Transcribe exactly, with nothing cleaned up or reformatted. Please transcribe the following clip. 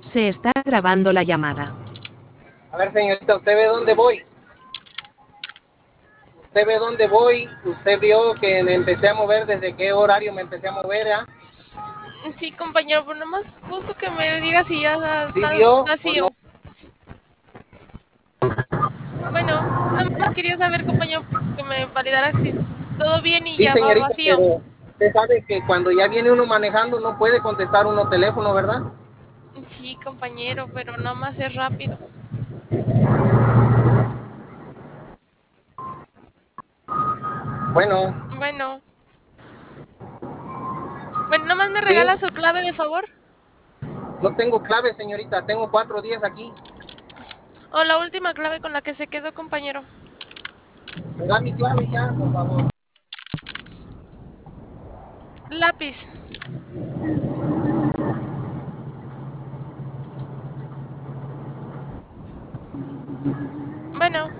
Se está grabando la llamada. A ver, señorita, ¿usted ve dónde voy? ¿Usted ve dónde voy? ¿Usted vio que me empecé a mover? ¿Desde qué horario me empecé a mover? ¿eh? Sí, compañero, pero nomás gusto que me diga si ya ¿Sí está vio o no? vacío. Bueno, nada más quería saber, compañero, que me validara si todo bien y Sí, ya va señorita, vacío. pero usted sabe que cuando ya viene uno manejando no puede contestar uno teléfono, ¿verdad? Sí, compañero, pero nada más es rápido. Bueno, Bueno, bueno, nomás me sí, regala su clave de favor. no tengo clave, señorita, tengo cuatro días aquí. O la última clave con la que se quedó, compañero. ¿Me da mi clave ya, por favor? Lápiz. Bueno,